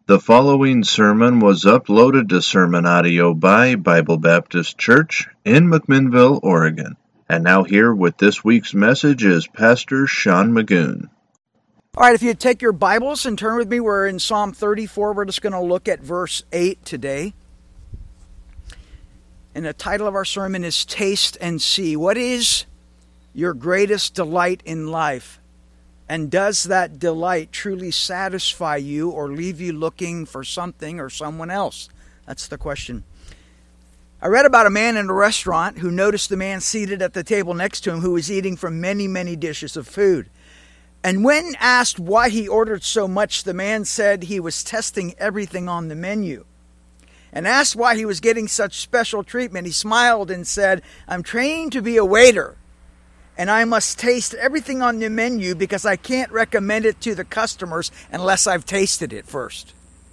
The following sermon was uploaded to Sermon Audio by Bible Baptist Church in McMinnville, Oregon. And now here with this week's message is Pastor Sean Magoon. All right, if you take your Bibles and turn with me, we're in Psalm 34. We're just going to look at verse 8 today. And the title of our sermon is Taste and See. What is your greatest delight in life? And does that delight truly satisfy you or leave you looking for something or someone else? That's the question. I read about a man in a restaurant who noticed the man seated at the table next to him who was eating from many dishes of food. And when asked why he ordered so much, the man said he was testing everything on the menu. And asked why he was getting such special treatment, he smiled and said, "I'm trained to be a waiter, and I must taste everything on the menu because I can't recommend it to the customers unless I've tasted it first."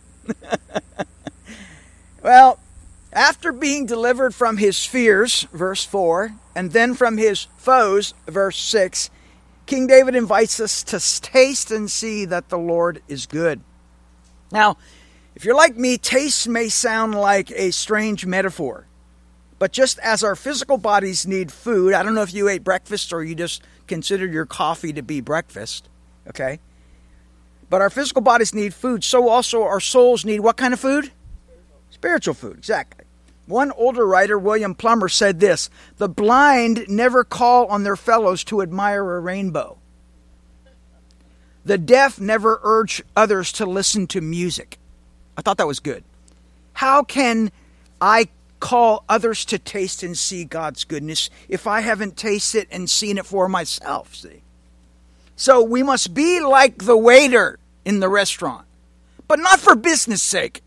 Well, after being delivered from his fears, verse 4, and then from his foes, verse 6, King David invites us to taste and see that the Lord is good. Now, if you're like me, taste may sound like a strange metaphor. But just as our physical bodies need food, I don't know if you ate breakfast or you just considered your coffee to be breakfast, okay? But our physical bodies need food, so also our souls need what kind of food? Spiritual food, exactly. One older writer, William Plummer, said this: "The blind never call on their fellows to admire a rainbow. The deaf never urge others to listen to music." I thought that was good. How can I call others to taste and see God's goodness if I haven't tasted and seen it for myself? See? So we must be like the waiter in the restaurant, but not for business sake,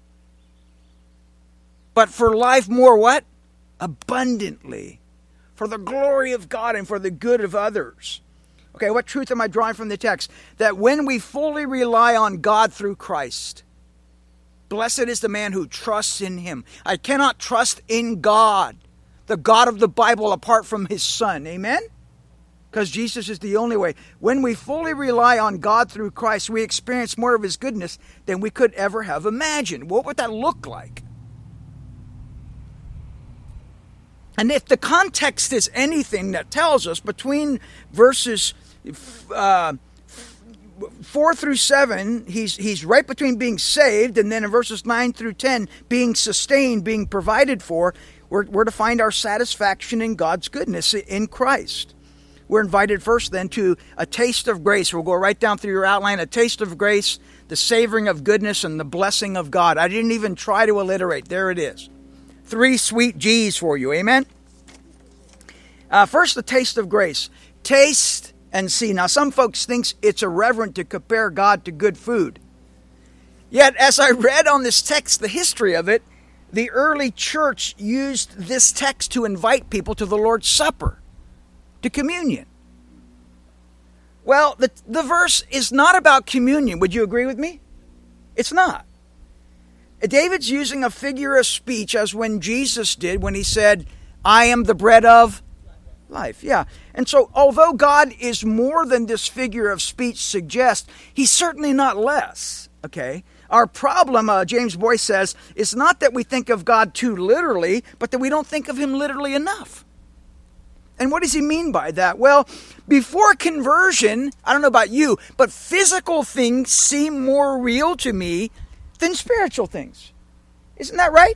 but for life more what? Abundantly. For the glory of God and for the good of others. Okay, what truth am I drawing from the text? That when we fully rely on God through Christ, blessed is the man who trusts in him. I cannot trust in God, the God of the Bible, apart from his Son. Amen? Because Jesus is the only way. When we fully rely on God through Christ, we experience more of his goodness than we could ever have imagined. What would that look like? And if the context is anything that tells us, between verses 4 through 7, he's right between being saved, and then in verses 9 through 10, being sustained, being provided for. We're to find our satisfaction in God's goodness in Christ. We're invited first then to a taste of grace. We'll go right down through your outline. A taste of grace, the savoring of goodness, and the blessing of God. I didn't even try to alliterate. There it is. 3 sweet G's for you. Amen? First, the taste of grace. Taste and see. Now, some folks think it's irreverent to compare God to good food. Yet, as I read on this text, the history of it, the early church used this text to invite people to the Lord's Supper, to communion. Well, the verse is not about communion. Would you agree with me? It's not. David's using a figure of speech as when Jesus did when he said, "I am the bread of life." Yeah. And so, although God is more than this figure of speech suggests, he's certainly not less. Okay? Our problem, James Boyce says, is not that we think of God too literally, but that we don't think of him literally enough. And what does he mean by that? Well, before conversion, I don't know about you, but physical things seem more real to me than spiritual things. Isn't that right?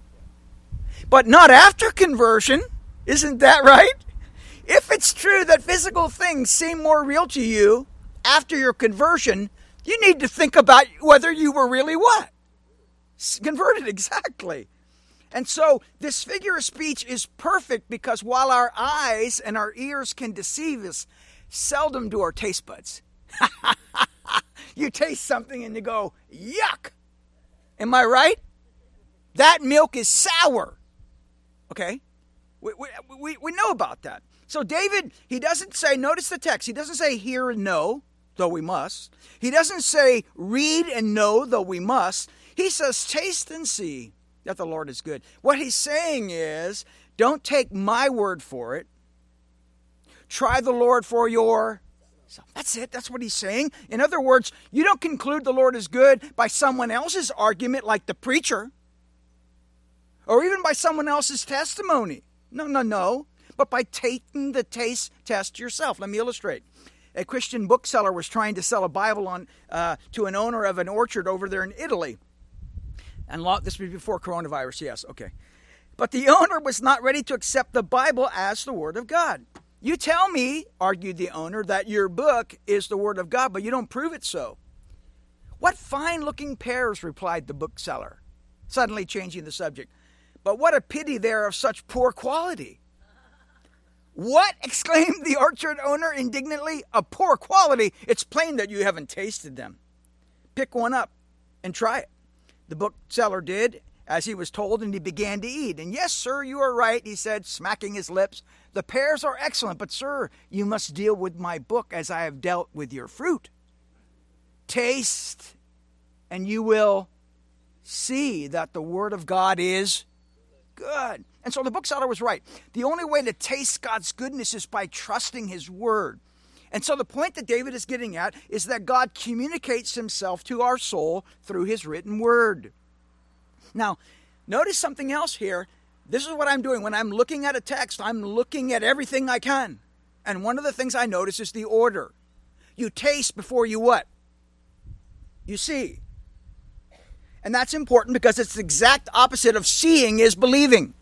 But not after conversion. Isn't that right? If it's true that physical things seem more real to you after your conversion, you need to think about whether you were really what? Converted, exactly. And so this figure of speech is perfect because while our eyes and our ears can deceive us, seldom do our taste buds. You taste something and you go, yuck. Am I right? That milk is sour. Okay? We know about that. So David, he doesn't say, notice the text, he doesn't say hear and know, though we must. He doesn't say read and know, though we must. He says taste and see that the Lord is good. What he's saying is, don't take my word for it. Try the Lord for yourself. So that's it. That's what he's saying. In other words, you don't conclude the Lord is good by someone else's argument like the preacher or even by someone else's testimony. No. But by taking the taste test yourself. Let me illustrate. A Christian bookseller was trying to sell a Bible to an owner of an orchard over there in Italy. And this was before coronavirus, yes, okay. But the owner was not ready to accept the Bible as the Word of God. You tell me, argued the owner, that your book is the Word of God, but you don't prove it so. What fine-looking pears, replied the bookseller, suddenly changing the subject. But what a pity they are of such poor quality. What? Exclaimed the orchard owner indignantly. A poor quality? It's plain that you haven't tasted them. Pick one up and try it. The bookseller did as he was told, and he began to eat. And yes, sir, you are right, he said, smacking his lips. The pears are excellent, but sir, you must deal with my book as I have dealt with your fruit. Taste, and you will see that the Word of God is good. And so the bookseller was right. The only way to taste God's goodness is by trusting His Word. And so the point that David is getting at is that God communicates Himself to our soul through His written Word. Now, notice something else here. This is what I'm doing. When I'm looking at a text, I'm looking at everything I can. And one of the things I notice is the order. You taste before you what? You see. And that's important because it's the exact opposite of seeing is believing.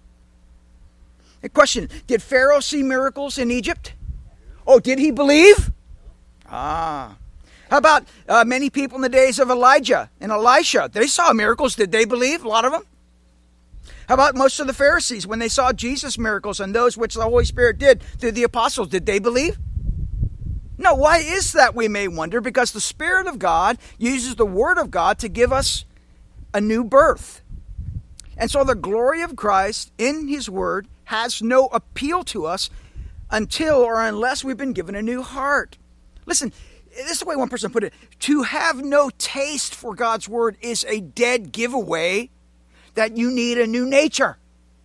A question, did Pharaoh see miracles in Egypt? Oh, did he believe? How about many people in the days of Elijah and Elisha? They saw miracles. Did they believe? A lot of them. How about most of the Pharisees when they saw Jesus' miracles and those which the Holy Spirit did through the apostles? Did they believe? No. Why is that, we may wonder? Because the Spirit of God uses the Word of God to give us a new birth. And so the glory of Christ in His Word has no appeal to us until or unless we've been given a new heart. Listen, this is the way one person put it. To have no taste for God's Word is a dead giveaway that you need a new nature.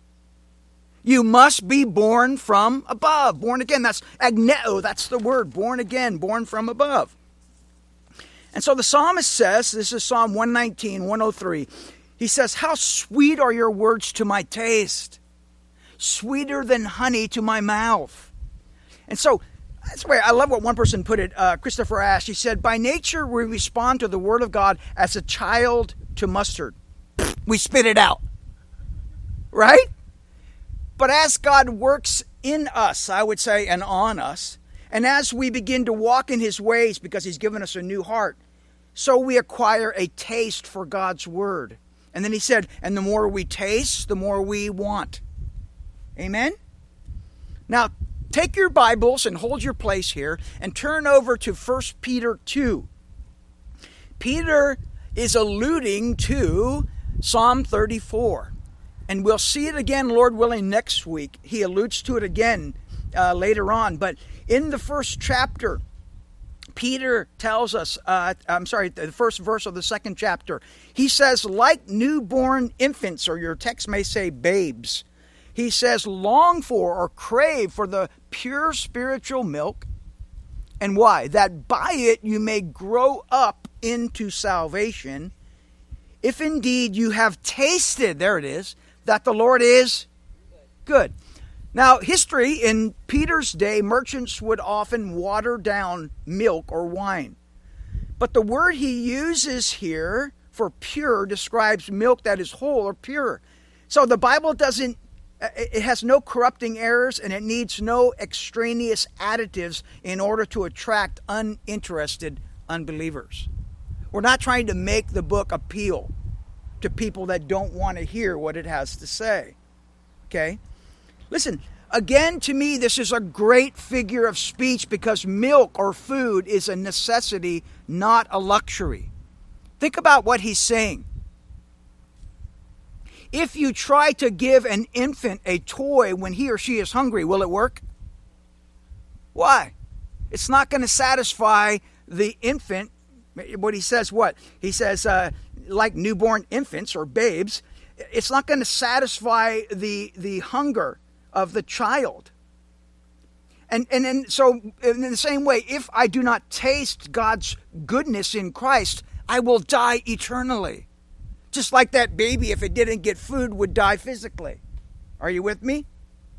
You must be born from above. Born again. That's agneo. That's the word. Born again. Born from above. And so the psalmist says, this is Psalm 119, 103. He says, how sweet are your words to my taste. Sweeter than honey to my mouth. And so, that's the way I love what one person put it, Christopher Ash. He said, by nature we respond to the Word of God as a child to mustard. We spit it out. Right? But as God works in us, I would say, and on us, and as we begin to walk in His ways because He's given us a new heart, so we acquire a taste for God's Word. And then he said, and the more we taste, the more we want. Amen? Now, take your Bibles and hold your place here and turn over to 1 Peter 2. Peter is alluding to Psalm 34. And we'll see it again, Lord willing, next week. He alludes to it again later on. But in the first chapter, Peter tells us, the first verse of the second chapter, he says, like newborn infants, or your text may say babes, he says, long for or crave for the pure spiritual milk. And why? That by it you may grow up into salvation, if indeed you have tasted, there it is, that the Lord is good. Now, history, in Peter's day, merchants would often water down milk or wine. But the word he uses here for pure describes milk that is whole or pure. So the Bible it has no corrupting errors, and it needs no extraneous additives in order to attract uninterested unbelievers. We're not trying to make the book appeal to people that don't want to hear what it has to say. Okay? Listen, again, to me, this is a great figure of speech because milk or food is a necessity, not a luxury. Think about what he's saying. If you try to give an infant a toy when he or she is hungry, will it work? Why? It's not going to satisfy the infant. What he says, what? He says, like newborn infants or babes, it's not going to satisfy the hunger of the child. So in the same way, if I do not taste God's goodness in Christ, I will die eternally. Just like that baby, if it didn't get food, would die physically. Are you with me?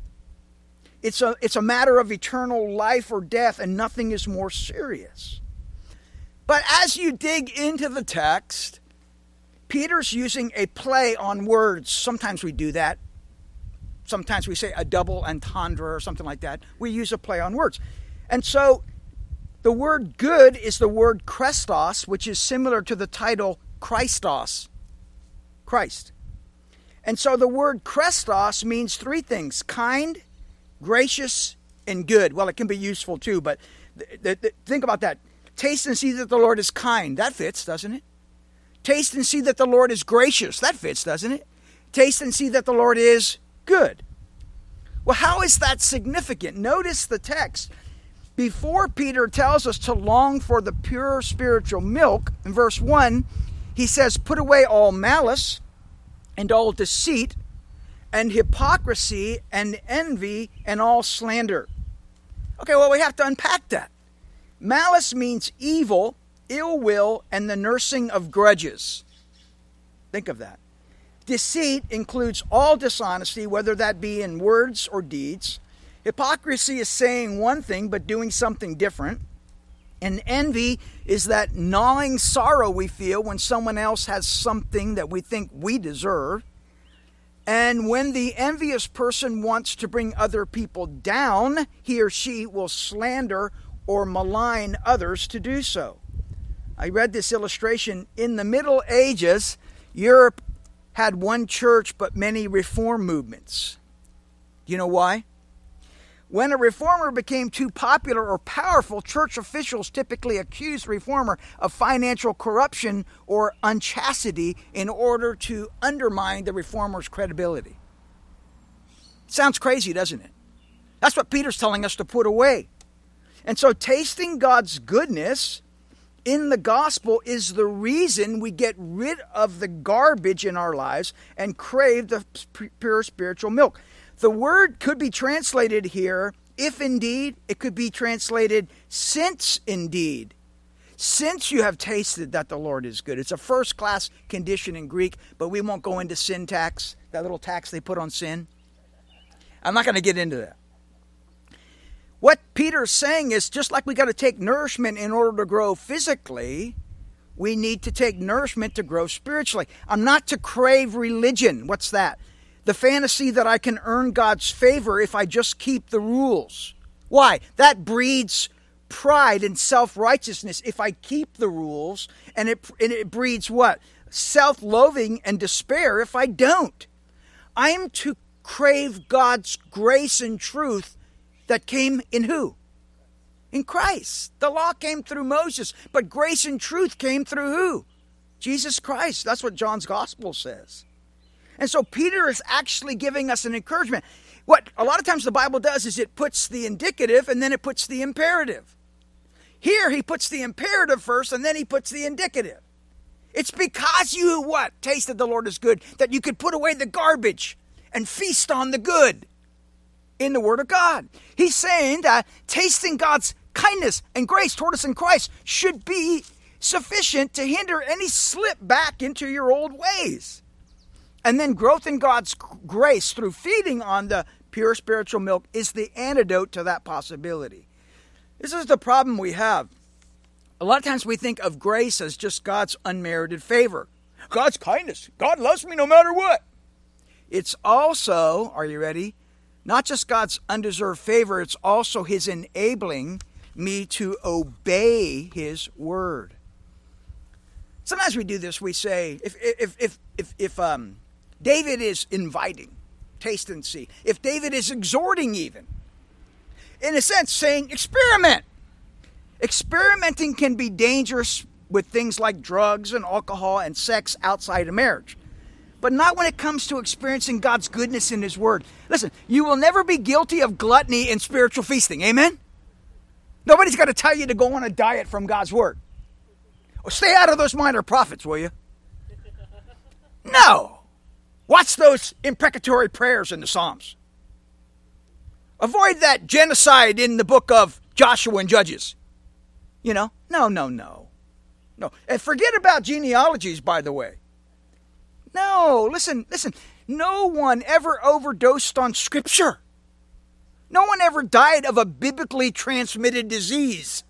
It's a matter of eternal life or death, and nothing is more serious. But as you dig into the text, Peter's using a play on words. Sometimes we do that. Sometimes we say a double entendre or something like that. We use a play on words. And so the word good is the word Christos, which is similar to the title Christos, Christ. And so the word Christos means three things: kind, gracious, and good. Well, it can be useful too, but think about that. Taste and see that the Lord is kind. That fits, doesn't it? Taste and see that the Lord is gracious. That fits, doesn't it? Taste and see that the Lord is good. Well, how is that significant? Notice the text. Before Peter tells us to long for the pure spiritual milk, in verse 1, he says, put away all malice and all deceit and hypocrisy and envy and all slander. Okay, well, we have to unpack that. Malice means evil, ill will, and the nursing of grudges. Think of that. Deceit includes all dishonesty, whether that be in words or deeds. Hypocrisy is saying one thing but doing something different. And envy is that gnawing sorrow we feel when someone else has something that we think we deserve. And when the envious person wants to bring other people down, he or she will slander or malign others to do so. I read this illustration. In the Middle Ages, Europe had one church but many reform movements. Do you know why? When a reformer became too popular or powerful, church officials typically accused the reformer of financial corruption or unchastity in order to undermine the reformer's credibility. Sounds crazy, doesn't it? That's what Peter's telling us to put away. And so tasting God's goodness in the gospel is the reason we get rid of the garbage in our lives and crave the pure spiritual milk. The word could be translated here, if indeed. It could be translated, since indeed. Since you have tasted that the Lord is good. It's a first-class condition in Greek, but we won't go into sin tax, that little tax they put on sin. I'm not going to get into that. What Peter's saying is, just like we got to take nourishment in order to grow physically, we need to take nourishment to grow spiritually. I'm not to crave religion. What's that? The fantasy that I can earn God's favor if I just keep the rules. Why? That breeds pride and self-righteousness if I keep the rules, and it breeds what? Self-loathing and despair if I don't. I am to crave God's grace and truth that came in who? In Christ. The law came through Moses, but grace and truth came through who? Jesus Christ. That's what John's gospel says. And so Peter is actually giving us an encouragement. What a lot of times the Bible does is it puts the indicative and then it puts the imperative. Here he puts the imperative first and then he puts the indicative. It's because you what? Tasted the Lord is good, that you could put away the garbage and feast on the good in the Word of God. He's saying that tasting God's kindness and grace toward us in Christ should be sufficient to hinder any slip back into your old ways. And then growth in God's grace through feeding on the pure spiritual milk is the antidote to that possibility. This is the problem we have. A lot of times we think of grace as just God's unmerited favor. God's kindness. God loves me no matter what. It's also, are you ready? Not just God's undeserved favor, it's also His enabling me to obey His word. Sometimes we do this. We say, if David is inviting, taste and see. If David is exhorting even, in a sense saying, experiment. Experimenting can be dangerous with things like drugs and alcohol and sex outside of marriage. But not when it comes to experiencing God's goodness in His word. Listen, you will never be guilty of gluttony and spiritual feasting. Amen? Nobody's got to tell you to go on a diet from God's word. Or stay out of those minor prophets, will you? No. Watch those imprecatory prayers in the Psalms. Avoid that genocide in the book of Joshua and Judges. No. And forget about genealogies, by the way. No, listen. No one ever overdosed on Scripture. No one ever died of a biblically transmitted disease.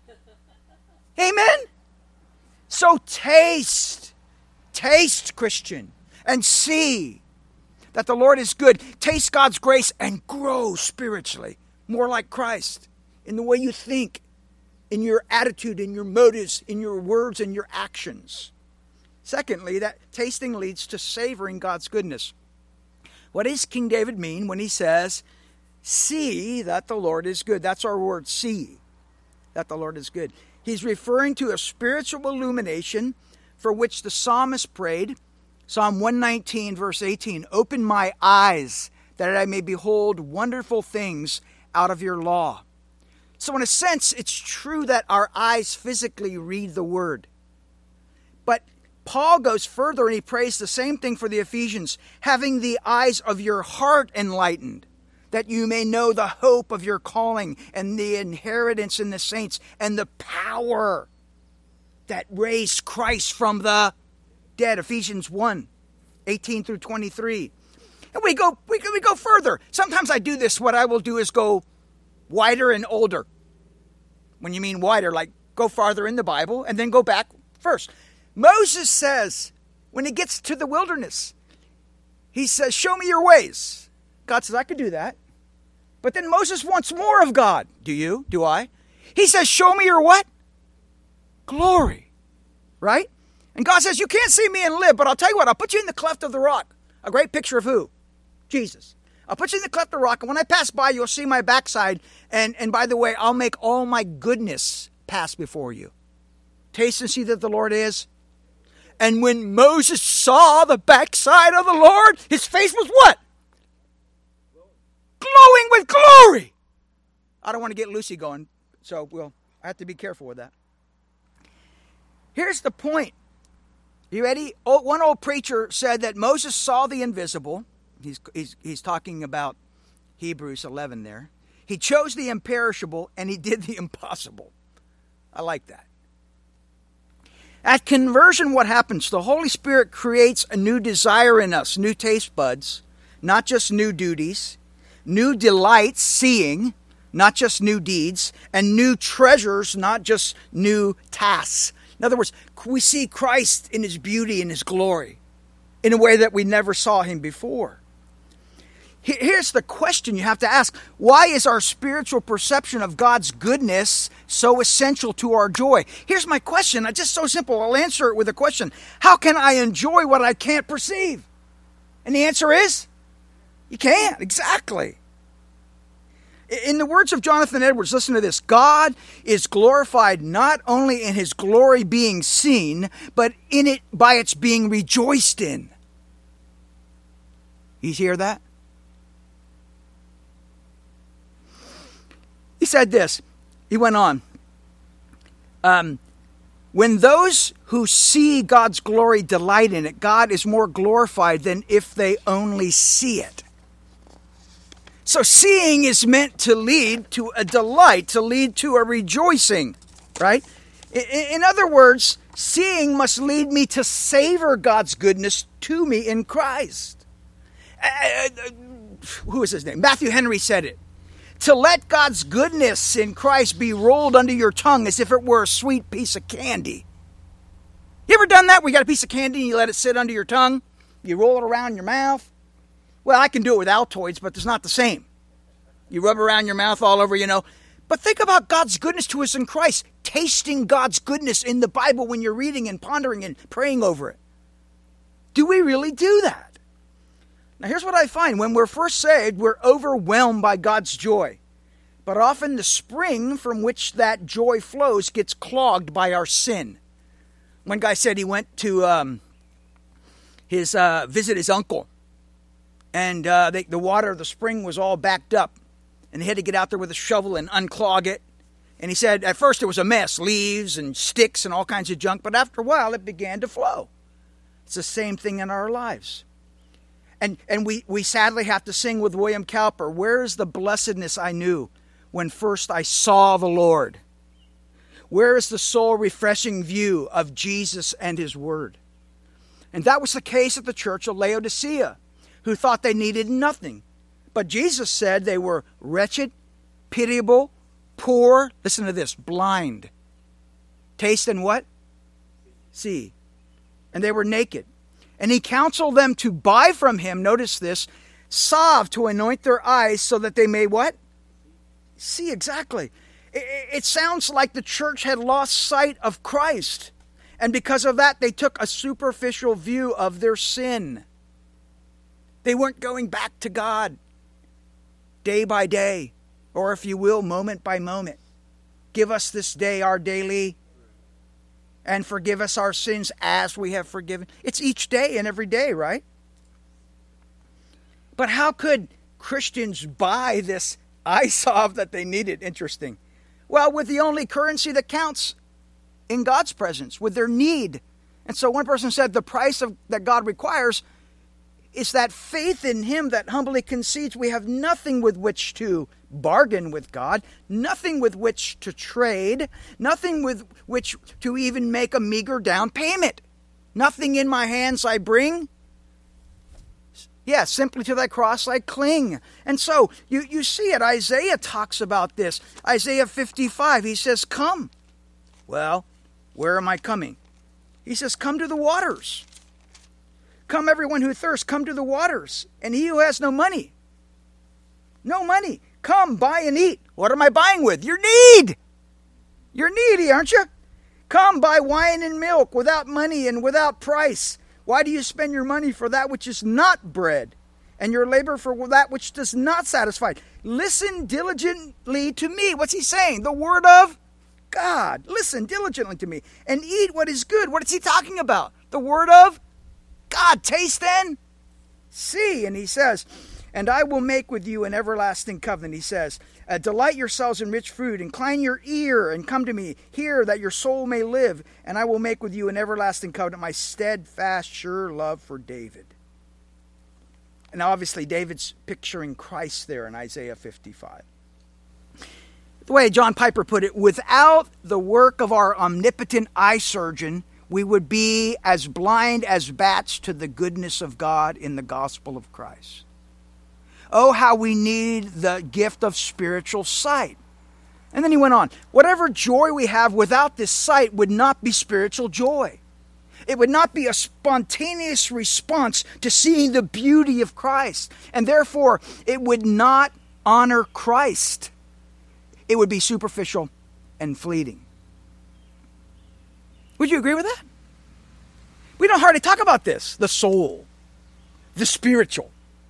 Amen? So taste, Christian, and see that the Lord is good. Taste God's grace and grow spiritually, more like Christ, in the way you think, in your attitude, in your motives, in your words, and your actions. Secondly, that tasting leads to savoring God's goodness. What does King David mean when he says, see that the Lord is good? That's our word, see that the Lord is good. He's referring to a spiritual illumination for which the psalmist prayed. Psalm 119, verse 18, open my eyes that I may behold wonderful things out of your law. So in a sense, it's true that our eyes physically read the word. But Paul goes further and he prays the same thing for the Ephesians, having the eyes of your heart enlightened, that you may know the hope of your calling and the inheritance in the saints and the power that raised Christ from the dead. Ephesians 1, 18 through 23. And we go further. Sometimes I do this. What I will do is go wider and older. When you mean wider, like go farther in the Bible and then go back first. Moses says, when he gets to the wilderness, he says, show me your ways. God says, I could do that. But then Moses wants more of God. Do you? Do I? He says, show me your what? Glory. Right? And God says, you can't see me and live, but I'll tell you what, I'll put you in the cleft of the rock. A great picture of who? Jesus. I'll put you in the cleft of the rock, and when I pass by, you'll see my backside. And by the way, I'll make all my goodness pass before you. Taste and see that the Lord is. And when Moses saw the backside of the Lord, his face was what? Glowing with glory. I don't want to get Lucy going, so I have to be careful with that. Here's the point. You ready? One old preacher said that Moses saw the invisible. He's talking about Hebrews 11 there. He chose the imperishable and he did the impossible. I like that. At conversion, what happens? The Holy Spirit creates a new desire in us, new taste buds, not just new duties, new delights, seeing, not just new deeds, and new treasures, not just new tasks. In other words, we see Christ in his beauty and his glory in a way that we never saw him before. Here's the question you have to ask. Why is our spiritual perception of God's goodness so essential to our joy? Here's my question. It's just so simple. I'll answer it with a question. How can I enjoy what I can't perceive? And the answer is, you can't. Exactly. In the words of Jonathan Edwards, listen to this. God is glorified not only in his glory being seen, but in it by its being rejoiced in. You hear that? He said this. He went on. When those who see God's glory delight in it, God is more glorified than if they only see it. So seeing is meant to lead to a delight, to lead to a rejoicing, right? In other words, seeing must lead me to savor God's goodness to me in Christ. Who is his name? Matthew Henry said it. To let God's goodness in Christ be rolled under your tongue as if it were a sweet piece of candy. You ever done that? We got a piece of candy and you let it sit under your tongue? You roll it around in your mouth? Well, I can do it with Altoids, but it's not the same. You rub around your mouth all over, But think about God's goodness to us in Christ. Tasting God's goodness in the Bible when you're reading and pondering and praying over it. Do we really do that? Now, here's what I find. When we're first saved, we're overwhelmed by God's joy. But often the spring from which that joy flows gets clogged by our sin. One guy said he went to visit his uncle. And the water of the spring was all backed up. And they had to get out there with a shovel and unclog it. And he said at first it was a mess, leaves and sticks and all kinds of junk. But after a while it began to flow. It's the same thing in our lives. And we sadly have to sing with William Cowper, where is the blessedness I knew when first I saw the Lord? Where is the soul-refreshing view of Jesus and his word? And that was the case at the church of Laodicea, who thought they needed nothing. But Jesus said they were wretched, pitiable, poor, listen to this, blind. Taste and what? See. And they were naked. And he counseled them to buy from him, notice this, salve to anoint their eyes so that they may what? See, exactly. It sounds like the church had lost sight of Christ. And because of that, they took a superficial view of their sin. They weren't going back to God day by day, or if you will, moment by moment. Give us this day our daily, and forgive us our sins as we have forgiven. It's each day and every day, right? But how could Christians buy this eye salve that they needed? Interesting. Well, with the only currency that counts in God's presence, with their need. And so one person said the price that God requires is that faith in him that humbly concedes we have nothing with which to bargain with God, nothing with which to trade, nothing with which to even make a meager down payment. Nothing in my hands I bring. Yes, simply to thy cross I cling. And so you see it. Isaiah talks about this. Isaiah 55, he says, come. Well, where am I coming? He says, come to the waters. Come everyone who thirsts, come to the waters. And he who has no money, come buy and eat. What am I buying with? Your need. You're needy, aren't you? Come buy wine and milk without money and without price. Why do you spend your money for that which is not bread, and your labor for that which does not satisfy? Listen diligently to me. What's he saying? The word of God. Listen diligently to me, and eat what is good. What is he talking about? The word of God. Taste and see. And he says, and I will make with you an everlasting covenant. He says, delight yourselves in rich food, incline your ear and come to me. Hear that your soul may live, and I will make with you an everlasting covenant, my steadfast, sure love for David. And obviously David's picturing Christ there in Isaiah 55. The way John Piper put it, without the work of our omnipotent eye surgeon, we would be as blind as bats to the goodness of God in the gospel of Christ. Oh, how we need the gift of spiritual sight. And then he went on, whatever joy we have without this sight would not be spiritual joy. It would not be a spontaneous response to seeing the beauty of Christ. And therefore, it would not honor Christ. It would be superficial and fleeting. Would you agree with that? We don't hardly talk about this, the soul, the spiritual.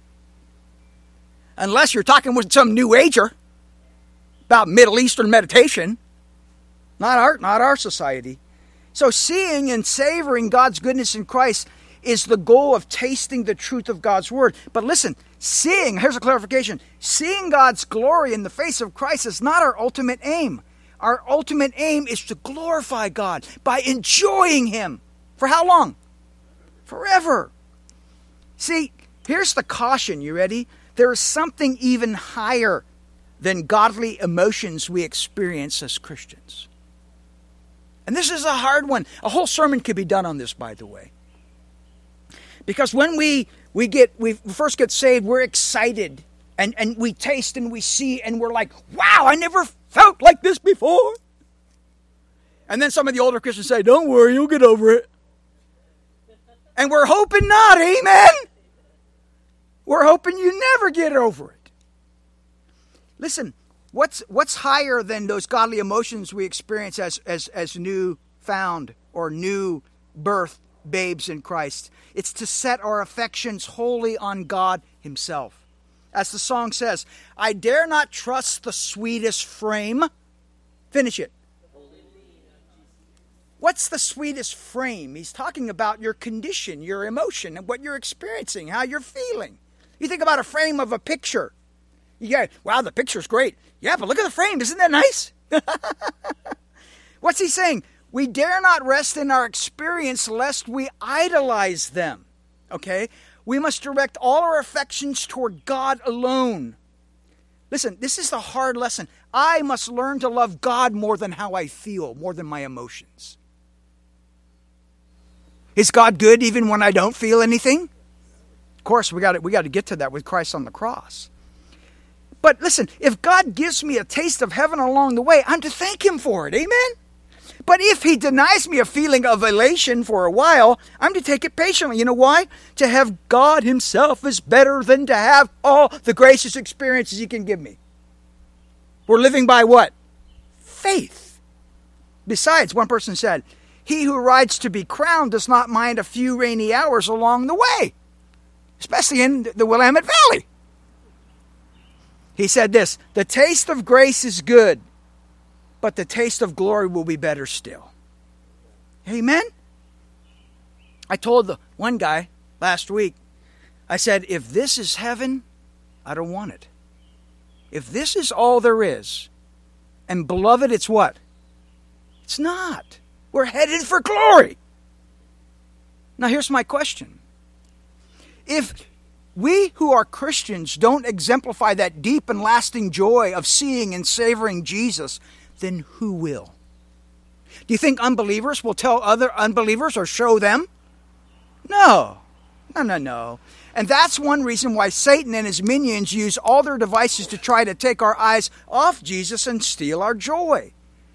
Unless you're talking with some New Ager about Middle Eastern meditation. Not our society. So seeing and savoring God's goodness in Christ is the goal of tasting the truth of God's word. But listen, here's a clarification. Seeing God's glory in the face of Christ is not our ultimate aim. Our ultimate aim is to glorify God by enjoying him. For how long? Forever. See, here's the caution. You ready? There is something even higher than godly emotions we experience as Christians. And this is a hard one. A whole sermon could be done on this, by the way. Because when we first get saved, we're excited. And we taste and we see and we're like, wow, I never felt like this before. And then some of the older Christians say, don't worry, you'll get over it. And we're hoping not, amen? We're hoping you never get over it. Listen, what's higher than those godly emotions we experience as new found or new birth babes in Christ? It's to set our affections wholly on God himself. As the song says, I dare not trust the sweetest frame. Finish it. What's the sweetest frame? He's talking about your condition, your emotion, and what you're experiencing, how you're feeling. You think about a frame of a picture. You go, wow, the picture's great. Yeah, but look at the frame. Isn't that nice? What's he saying? We dare not rest in our experience lest we idolize them. Okay? We must direct all our affections toward God alone. Listen, this is the hard lesson. I must learn to love God more than how I feel, more than my emotions. Is God good even when I don't feel anything? Of course, we got to get to that with Christ on the cross. But listen, if God gives me a taste of heaven along the way, I'm to thank him for it. Amen? But if he denies me a feeling of elation for a while, I'm to take it patiently. You know why? To have God himself is better than to have all the gracious experiences he can give me. We're living by what? Faith. Besides, one person said, he who rides to be crowned does not mind a few rainy hours along the way, especially in the Willamette Valley. He said this, the taste of grace is good, but the taste of glory will be better still. Amen? I told the one guy last week, I said, if this is heaven, I don't want it. If this is all there is, and beloved, it's what? It's not. We're headed for glory. Now here's my question. If we who are Christians don't exemplify that deep and lasting joy of seeing and savoring Jesus, then who will? Do you think unbelievers will tell other unbelievers or show them? No. And that's one reason why Satan and his minions use all their devices to try to take our eyes off Jesus and steal our joy.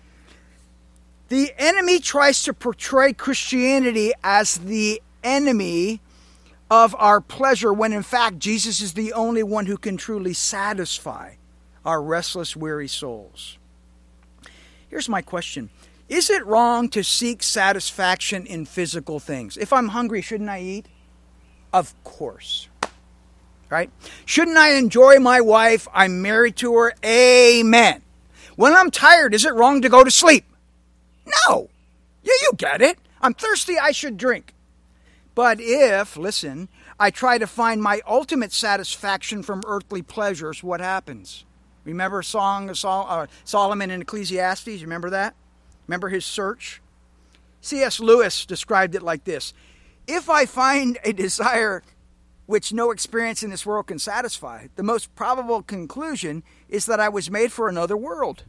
The enemy tries to portray Christianity as the enemy of our pleasure when in fact Jesus is the only one who can truly satisfy our restless, weary souls. Here's my question. Is it wrong to seek satisfaction in physical things? If I'm hungry, shouldn't I eat? Of course. Right? Shouldn't I enjoy my wife? I'm married to her. Amen. When I'm tired, is it wrong to go to sleep? No. Yeah, you get it. I'm thirsty, I should drink. But if, listen, I try to find my ultimate satisfaction from earthly pleasures, what happens? Remember Song of Solomon in Ecclesiastes? Remember that? Remember his search? C.S. Lewis described it like this. If I find a desire which no experience in this world can satisfy, the most probable conclusion is that I was made for another world.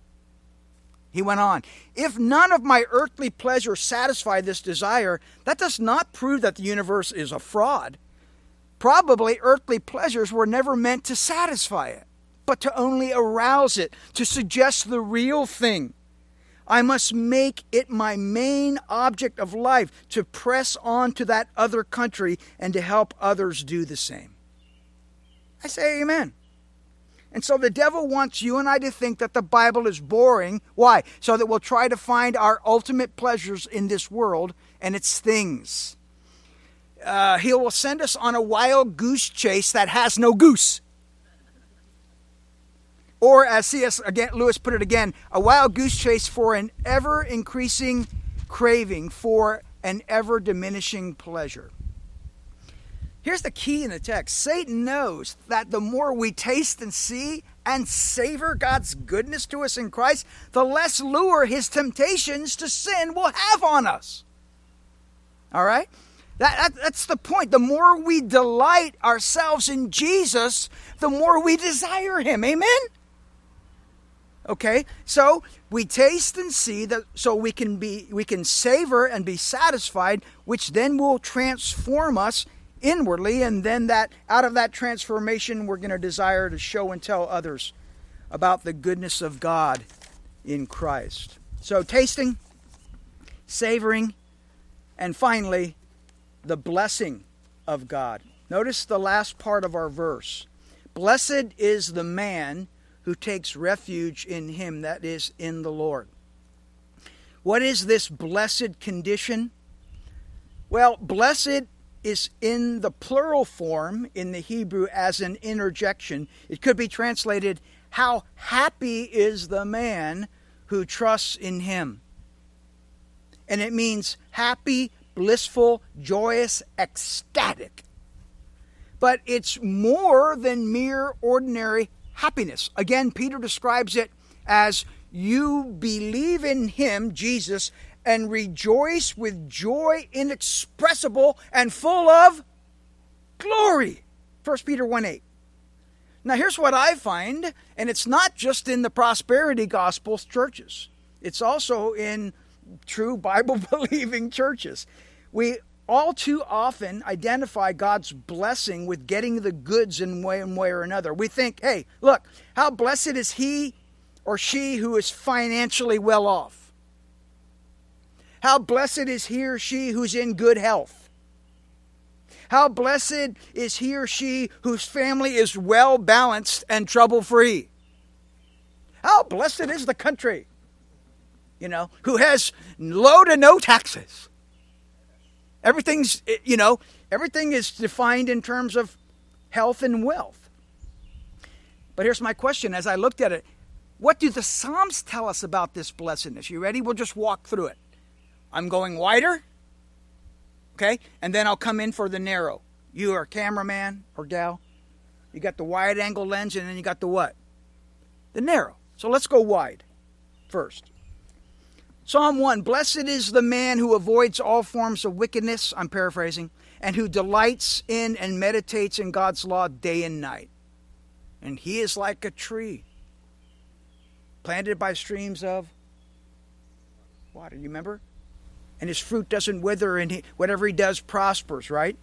He went on, if none of my earthly pleasures satisfy this desire, that does not prove that the universe is a fraud. Probably earthly pleasures were never meant to satisfy it, but to only arouse it, to suggest the real thing. I must make it my main object of life to press on to that other country and to help others do the same. I say amen. And so the devil wants you and I to think that the Bible is boring. Why? So that we'll try to find our ultimate pleasures in this world and its things. He will send us on a wild goose chase that has no goose. Or as C.S. Lewis put it again, a wild goose chase for an ever-increasing craving for an ever-diminishing pleasure. Here's the key in the text. Satan knows that the more we taste and see and savor God's goodness to us in Christ, the less lure his temptations to sin will have on us. All right? That's the point. The more we delight ourselves in Jesus, the more we desire him. Amen? Okay, so we taste and see that, so we can savor and be satisfied, which then will transform us inwardly, and then that out of that transformation, we're going to desire to show and tell others about the goodness of God in Christ. So tasting, savoring, and finally, the blessing of God. Notice the last part of our verse. Blessed is the man who takes refuge in him, that is, in the Lord. What is this blessed condition? Well, blessed is in the plural form in the Hebrew as an interjection. It could be translated, how happy is the man who trusts in him. And it means happy, blissful, joyous, ecstatic. But it's more than mere ordinary happiness. Again, Peter describes it as you believe in him, Jesus, and rejoice with joy inexpressible and full of Glory! 1 Peter 1:8. Now here's what I find, and it's not just in the prosperity gospel churches. It's also in true Bible-believing churches. We all too often identify God's blessing with getting the goods in one way or another. We think, hey, look, how blessed is he or she who is financially well off? How blessed is he or she who's in good health? How blessed is he or she whose family is well balanced and trouble-free? How blessed is the country, who has low to no taxes? Everything is defined in terms of health and wealth. But here's my question as I looked at it. What do the Psalms tell us about this blessedness? You ready? We'll just walk through it. I'm going wider, okay? And then I'll come in for the narrow. You are a cameraman or gal. You got the wide angle lens, and then you got the what? The narrow. So let's go wide first. Psalm 1, blessed is the man who avoids all forms of wickedness, I'm paraphrasing, and who delights in and meditates in God's law day and night. And he is like a tree planted by streams of water, you remember? And his fruit doesn't wither, and whatever he does prospers, right?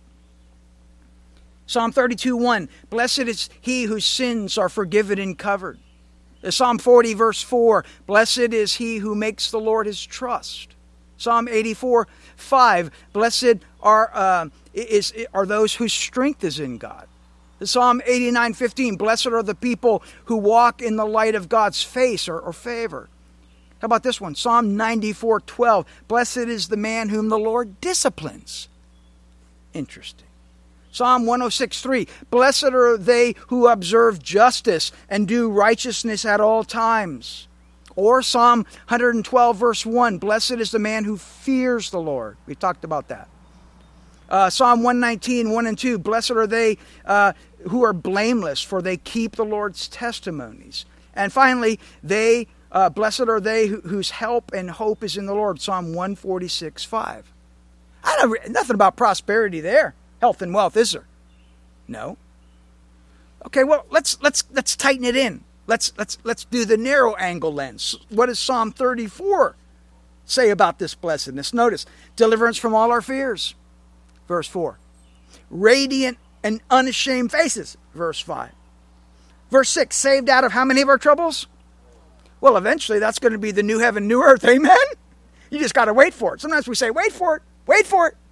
Psalm 32:1, blessed is he whose sins are forgiven and covered. Psalm 40, verse 4, blessed is he who makes the Lord his trust. Psalm 84:5, blessed are those whose strength is in God. Psalm 89:15, blessed are the people who walk in the light of God's face or favor. How about this one? Psalm 94:12, blessed is the man whom the Lord disciplines. Interesting. Psalm 106:3, blessed are they who observe justice and do righteousness at all times. Or Psalm 112 verse 1, blessed is the man who fears the Lord. We talked about that. Psalm 119, 1 and 2, blessed are they who are blameless, for they keep the Lord's testimonies. And finally, blessed are they whose help and hope is in the Lord. Psalm 146:5. Nothing about prosperity there. Health and wealth, is there? No. Okay, well, let's tighten it in. Let's do the narrow angle lens. What does Psalm 34 say about this blessedness? Notice, deliverance from all our fears, verse 4. Radiant and unashamed faces, verse 5. Verse 6, saved out of how many of our troubles? Well, eventually that's going to be the new heaven, new earth, amen? You just got to wait for it. Sometimes we say, wait for it, wait for it.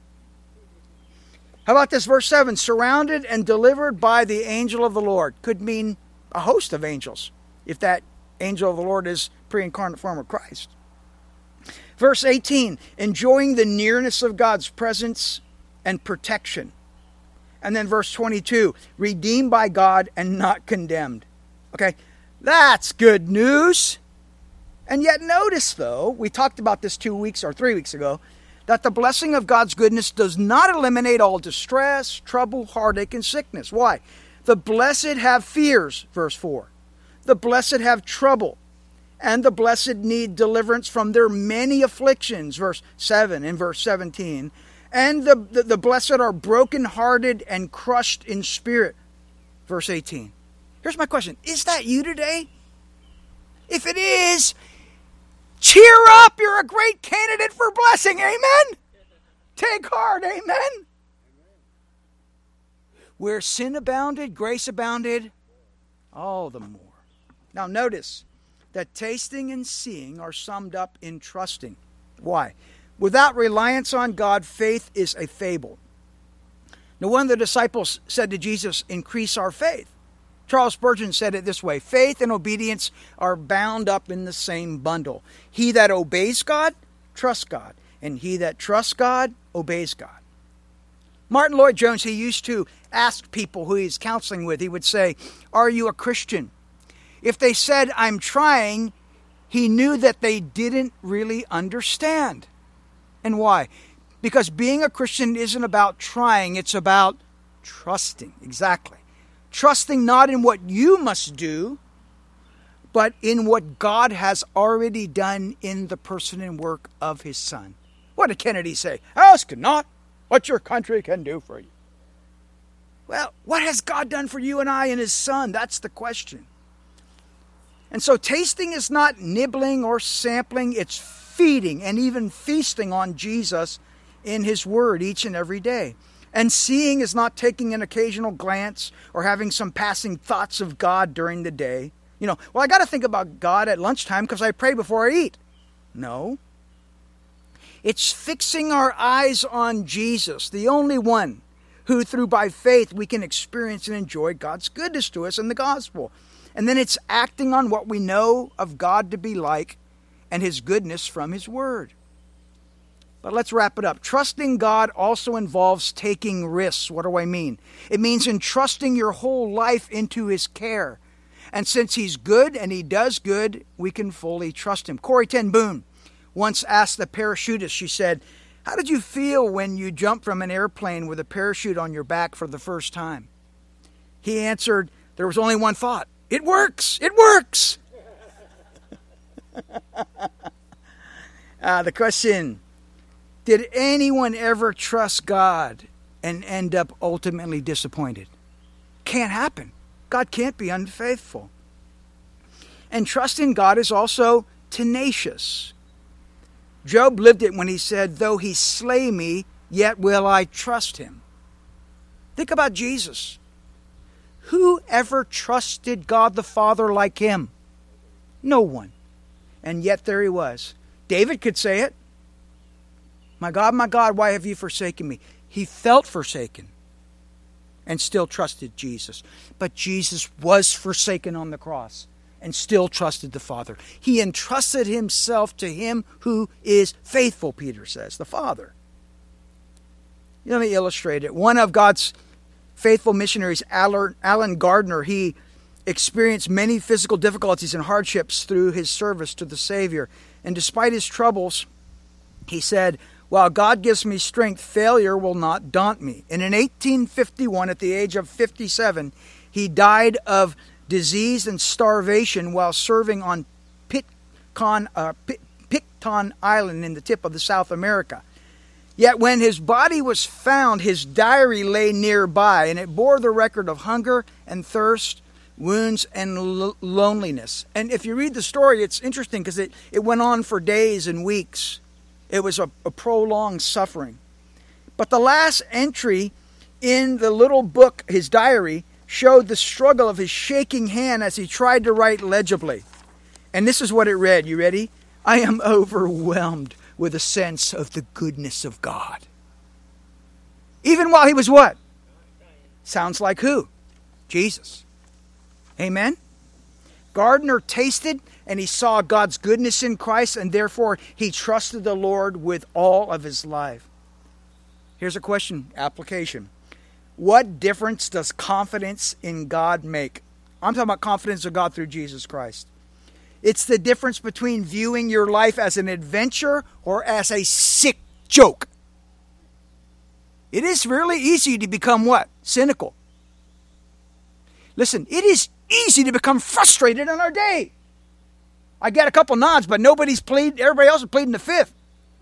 How about this, verse 7? Surrounded and delivered by the angel of the Lord. Could mean a host of angels, if that angel of the Lord is pre-incarnate form of Christ. Verse 18, enjoying the nearness of God's presence and protection. And then verse 22, redeemed by God and not condemned. Okay, that's good news. And yet notice, though, we talked about this 2 weeks or 3 weeks ago, that the blessing of God's goodness does not eliminate all distress, trouble, heartache, and sickness. Why? The blessed have fears, verse 4. The blessed have trouble. And the blessed need deliverance from their many afflictions, verse 7 and verse 17. And the blessed are brokenhearted and crushed in spirit, verse 18. Here's my question. Is that you today? If it is, cheer up. You're a great candidate for blessing. Amen? Take heart. Amen? Where sin abounded, grace abounded all the more. Now notice that tasting and seeing are summed up in trusting. Why? Without reliance on God, faith is a fable. Now, one of the disciples said to Jesus, increase our faith. Charles Spurgeon said it this way, faith and obedience are bound up in the same bundle. He that obeys God, trusts God. And he that trusts God, obeys God. Martin Lloyd-Jones, he used to ask people who he's counseling with, he would say, are you a Christian? If they said, I'm trying, he knew that they didn't really understand. And why? Because being a Christian isn't about trying, it's about trusting. Exactly. Trusting not in what you must do, but in what God has already done in the person and work of his Son. What did Kennedy say? Ask not what your country can do for you. Well, what has God done for you and I and his Son? That's the question. And so tasting is not nibbling or sampling. It's feeding and even feasting on Jesus in his word each and every day. And seeing is not taking an occasional glance or having some passing thoughts of God during the day. Well, I got to think about God at lunchtime because I pray before I eat. No. It's fixing our eyes on Jesus, the only one who through by faith we can experience and enjoy God's goodness to us in the gospel. And then it's acting on what we know of God to be like and his goodness from his word. But let's wrap it up. Trusting God also involves taking risks. What do I mean? It means entrusting your whole life into his care. And since he's good and he does good, we can fully trust him. Corrie ten Boom once asked a parachutist, she said, "How did you feel when you jumped from an airplane with a parachute on your back for the first time?" He answered, "There was only one thought. It works! It works!" The question, did anyone ever trust God and end up ultimately disappointed? Can't happen. God can't be unfaithful. And trust in God is also tenacious. Job lived it when he said, "Though he slay me, yet will I trust him." Think about Jesus. Who ever trusted God the Father like him? No one. And yet there he was. David could say it. My God, why have you forsaken me?" He felt forsaken and still trusted Jesus. But Jesus was forsaken on the cross and still trusted the Father. He entrusted himself to him who is faithful, Peter says, the Father. Let me illustrate it. One of God's faithful missionaries, Alan Gardner, he experienced many physical difficulties and hardships through his service to the Savior. And despite his troubles, he said, "While God gives me strength, failure will not daunt me." And in 1851, at the age of 57, he died of disease and starvation while serving on Pitcairn Island in the tip of the South America. Yet when his body was found, his diary lay nearby, and it bore the record of hunger and thirst, wounds and loneliness. And if you read the story, it's interesting because it went on for days and weeks. It was a prolonged suffering. But the last entry in the little book, his diary, showed the struggle of his shaking hand as he tried to write legibly. And this is what it read. You ready? "I am overwhelmed with a sense of the goodness of God." Even while he was what? Sounds like who? Jesus. Amen? Gardner tasted and he saw God's goodness in Christ, and therefore he trusted the Lord with all of his life. Here's a question, application. What difference does confidence in God make? I'm talking about confidence in God through Jesus Christ. It's the difference between viewing your life as an adventure or as a sick joke. It is really easy to become what? Cynical. Listen, it is easy to become frustrated in our day. I get a couple nods, but everybody else is pleading the fifth.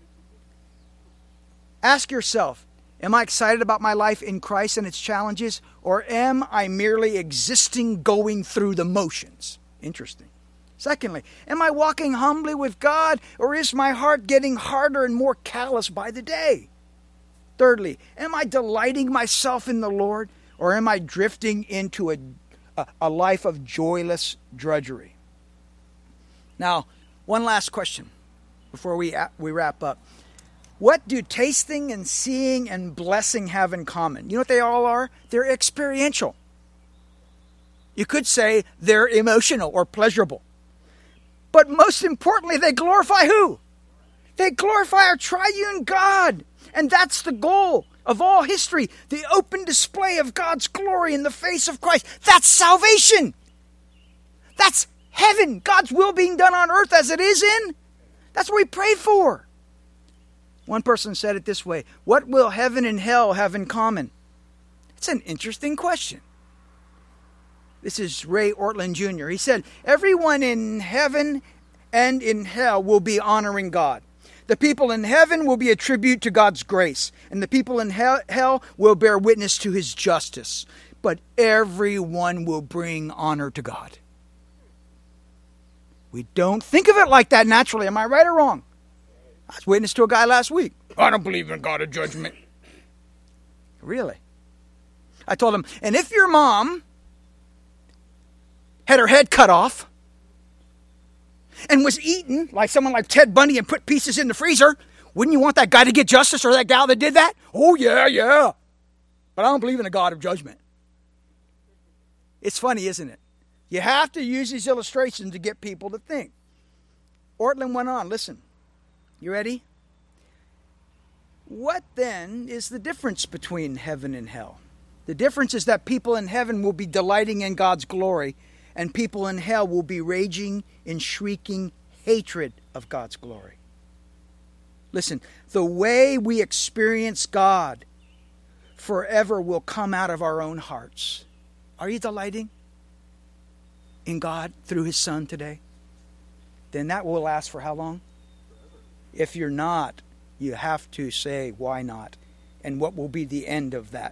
Ask yourself, am I excited about my life in Christ and its challenges, or am I merely existing going through the motions? Interesting. Secondly, am I walking humbly with God, or is my heart getting harder and more callous by the day? Thirdly, am I delighting myself in the Lord, or am I drifting into a life of joyless drudgery? Now, one last question before we wrap up. What do tasting and seeing and blessing have in common? You know what they all are? They're experiential. You could say they're emotional or pleasurable. But most importantly, they glorify who? They glorify our triune God. And that's the goal of all history. The open display of God's glory in the face of Christ. That's salvation. That's heaven. God's will being done on earth as it is in. That's what we pray for. One person said it this way: what will heaven and hell have in common? It's an interesting question. This is Ray Ortlund Jr. He said, everyone in heaven and in hell will be honoring God. The people in heaven will be a tribute to God's grace, and the people in hell will bear witness to his justice. But everyone will bring honor to God. We don't think of it like that naturally. Am I right or wrong? I was witness to a guy last week. I don't believe in a God of judgment. Really? I told him, and if your mom had her head cut off and was eaten like someone like Ted Bundy and put pieces in the freezer, wouldn't you want that guy to get justice, or that gal that did that? Oh, yeah. But I don't believe in a God of judgment. It's funny, isn't it? You have to use these illustrations to get people to think. Ortlund went on. Listen. You ready? What then is the difference between heaven and hell? The difference is that people in heaven will be delighting in God's glory, and people in hell will be raging in shrieking hatred of God's glory. Listen, the way we experience God forever will come out of our own hearts. Are you delighting in God through his Son today? Then that will last for how long? If you're not, you have to say, why not? And what will be the end of that?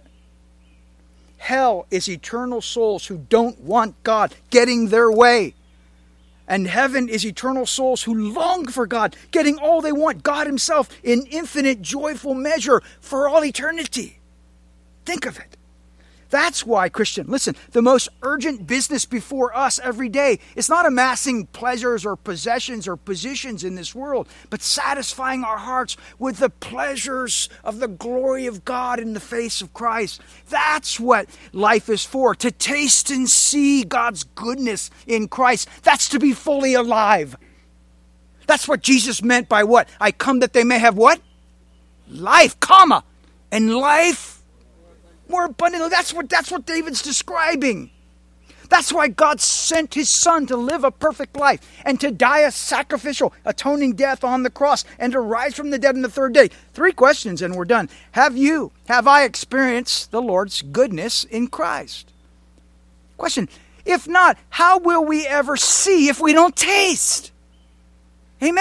Hell is eternal souls who don't want God getting their way. And heaven is eternal souls who long for God, getting all they want, God himself, in infinite joyful measure for all eternity. Think of it. That's why, Christian, listen, the most urgent business before us every day is not amassing pleasures or possessions or positions in this world, but satisfying our hearts with the pleasures of the glory of God in the face of Christ. That's what life is for, to taste and see God's goodness in Christ. That's to be fully alive. That's what Jesus meant by what? I come that they may have what? Life, comma, and life more abundantly. That's what David's describing. That's why God sent his Son to live a perfect life and to die a sacrificial, atoning death on the cross and to rise from the dead on the third day. 3 questions and we're done. Have I experienced the Lord's goodness in Christ? Question, if not, how will we ever see if we don't taste? Amen?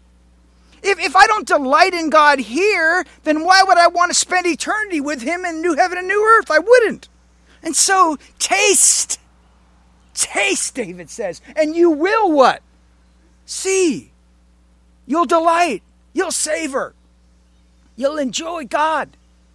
If I don't delight in God here, then why would I want to spend eternity with him in new heaven and new earth? I wouldn't. And so, taste. Taste, David says. And you will what? See. You'll delight. You'll savor. You'll enjoy God.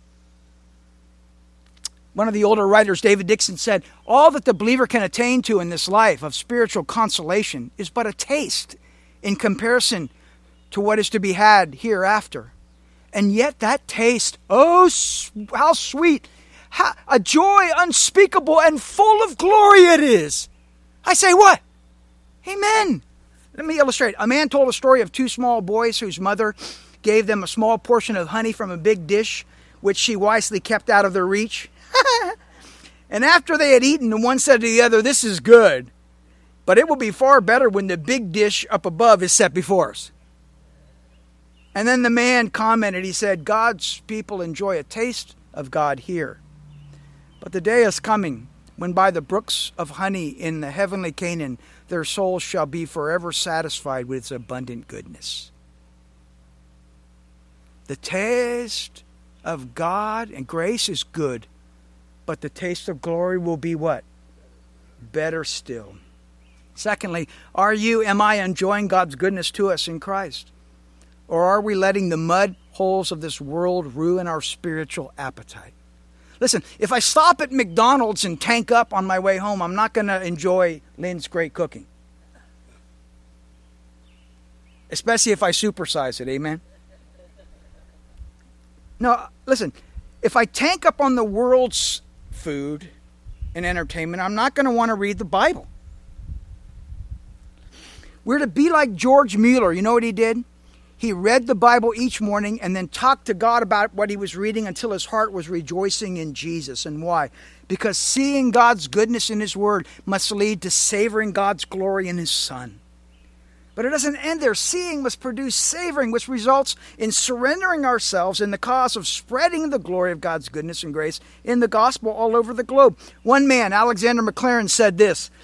One of the older writers, David Dixon, said, all that the believer can attain to in this life of spiritual consolation is but a taste in comparison to what is to be had hereafter. And yet that taste, oh, how sweet, a joy unspeakable and full of glory it is. I say what? Amen. Let me illustrate. A man told a story of 2 small boys whose mother gave them a small portion of honey from a big dish, which she wisely kept out of their reach. And after they had eaten, the one said to the other, this is good, but it will be far better when the big dish up above is set before us. And then the man commented, he said, God's people enjoy a taste of God here. But the day is coming when by the brooks of honey in the heavenly Canaan, their souls shall be forever satisfied with its abundant goodness. The taste of God and grace is good, but the taste of glory will be what? Better still. Secondly, am I enjoying God's goodness to us in Christ? Or are we letting the mud holes of this world ruin our spiritual appetite? Listen, if I stop at McDonald's and tank up on my way home, I'm not going to enjoy Lynn's great cooking. Especially if I supersize it, amen? No, listen, if I tank up on the world's food and entertainment, I'm not going to want to read the Bible. We're to be like George Mueller. You know what he did? He read the Bible each morning and then talked to God about what he was reading until his heart was rejoicing in Jesus. And why? Because seeing God's goodness in his word must lead to savoring God's glory in his Son. But it doesn't end there. Seeing must produce savoring, which results in surrendering ourselves in the cause of spreading the glory of God's goodness and grace in the gospel all over the globe. One man, Alexander McLaren, said this,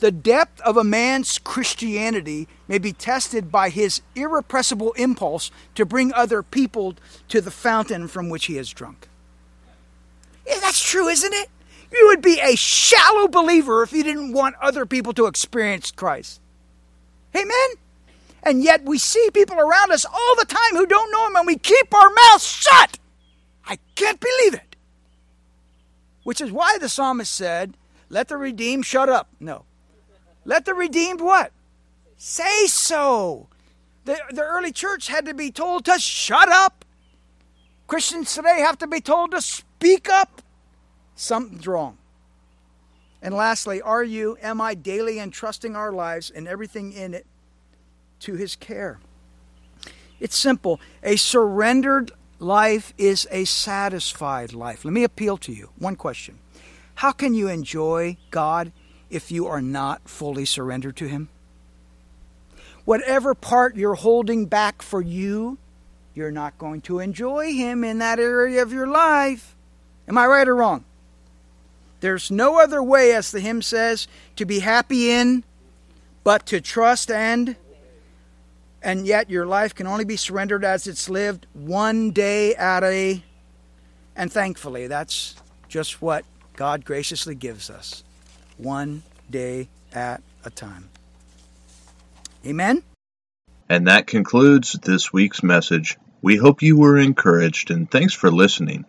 The depth of a man's Christianity may be tested by his irrepressible impulse to bring other people to the fountain from which he has drunk. Yeah, that's true, isn't it? You would be a shallow believer if you didn't want other people to experience Christ. Amen? And yet we see people around us all the time who don't know Him, and we keep our mouths shut. I can't believe it. Which is why the psalmist said, let the redeemed shut up. No. Let the redeemed what? Say so. The early church had to be told to shut up. Christians today have to be told to speak up. Something's wrong. And lastly, am I daily entrusting our lives and everything in it to His care? It's simple. A surrendered life is a satisfied life. Let me appeal to you. One question. How can you enjoy God if you are not fully surrendered to Him? Whatever part you're holding back for you, you're not going to enjoy Him in that area of your life. Am I right or wrong? There's no other way, as the hymn says, to be happy in, but to trust and yet your life can only be surrendered as it's lived one day and thankfully, that's just what God graciously gives us. One day at a time. Amen? And that concludes this week's message. We hope you were encouraged, and thanks for listening.